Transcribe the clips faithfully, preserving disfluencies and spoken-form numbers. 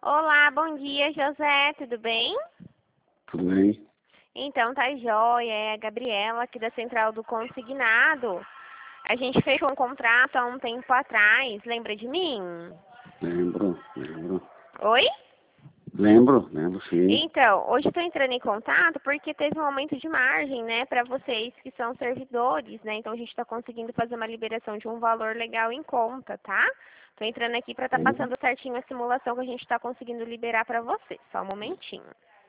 Olá, bom dia, José, tudo bem? Tudo bem? Então, tá jóia, é a Gabriela aqui da Central do Consignado. A gente fechou um contrato há um tempo atrás, lembra de mim? Lembro, lembro. Oi? Lembro, lembro sim. Então, hoje estou entrando em contato porque teve um aumento de margem, né, para vocês que são servidores, né? Então, a gente está conseguindo fazer uma liberação de um valor legal em conta, tá? Estou entrando aqui para estar Sim. passando certinho a simulação que a gente está conseguindo liberar para vocês. Só um momentinho.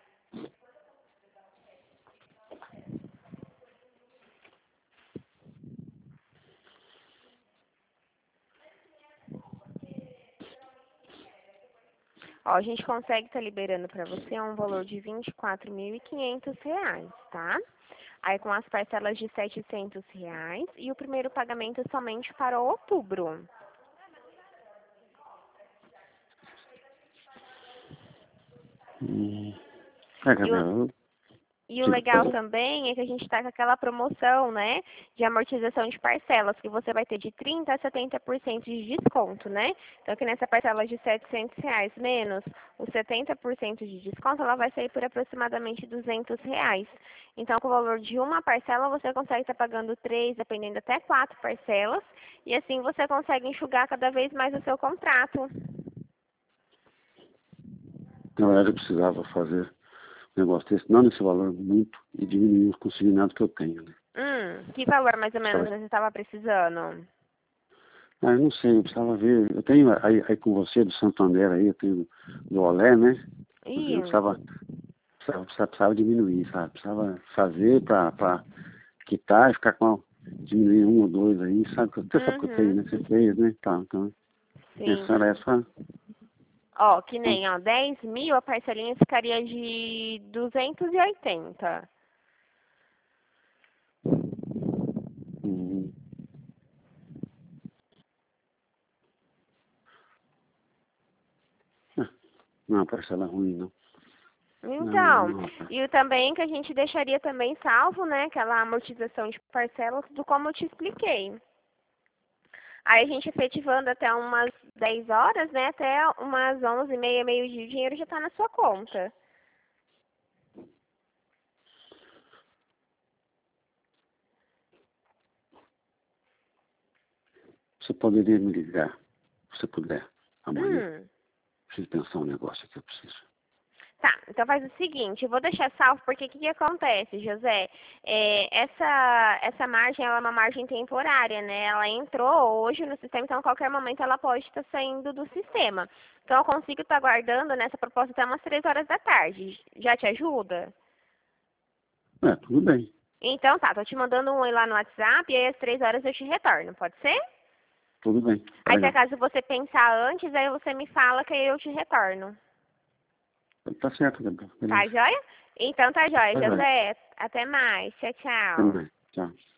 Ó, a gente consegue estar liberando para você um valor de vinte e quatro mil e quinhentos reais, tá? Aí com as parcelas de setecentos reais e o primeiro pagamento somente para outubro. Hum. É, E o, Gabriel, E o diga, legal pode. também é que a gente está com aquela promoção, né, de amortização de parcelas, que você vai ter de trinta por cento a setenta por cento de desconto, né? Então, aqui nessa parcela de setecentos reais menos os setenta por cento de desconto, ela vai sair por aproximadamente duzentos reais. Então, com o valor de uma parcela, você consegue estar pagando três, dependendo até quatro parcelas, e assim você consegue enxugar cada vez mais o seu contrato. Na verdade, eu precisava fazer um negócio desse, não nesse valor muito, e diminuir os consignados que eu tenho, né? Hum, que valor mais ou menos Precisava- você estava precisando? Ah, eu não sei, eu precisava ver. Eu tenho aí, aí com você, do Santander aí, eu tenho do Olé, né? Ih, Eu precisava, precisava, precisava, precisava diminuir, sabe? Precisava fazer pra, pra quitar e ficar com diminuir um ou dois aí, sabe? Você sabe que eu tenho, uhum, né? Você fez, né? Tá, então, sim. pensando essa. Ó, que nem, ó, dez mil, a parcelinha ficaria de duzentos e oitenta. Hum, ah, não é uma parcela ruim, não. Não, Então, não, rapaz. e o também que a gente deixaria também salvo, né, aquela amortização de parcelas do como eu te expliquei. Aí a gente efetivando até umas dez horas, né, até umas onze e meia, meio-dia, o dinheiro já tá na sua conta. Você poderia me ligar, se puder, amanhã. Hum. Preciso pensar um negócio que eu preciso. Tá, então faz o seguinte, eu vou deixar salvo porque o que, que acontece, José? É, essa, essa margem ela é uma margem temporária, né? Ela entrou hoje no sistema, então a qualquer momento ela pode estar saindo do sistema. Então eu consigo estar guardando nessa proposta até umas três horas da tarde. Já te ajuda? É, tudo bem. Então tá, tô te mandando um oi lá no WhatsApp e aí às três horas eu te retorno, pode ser? Tudo bem. Tá Aí se legal. acaso você pensar antes, aí você me fala que aí eu te retorno. Tá certo, Gabriel. Tá Beleza. joia? Então tá joia, Tá, vai. José. Até mais. Tchau, Até tchau. mais. Tchau.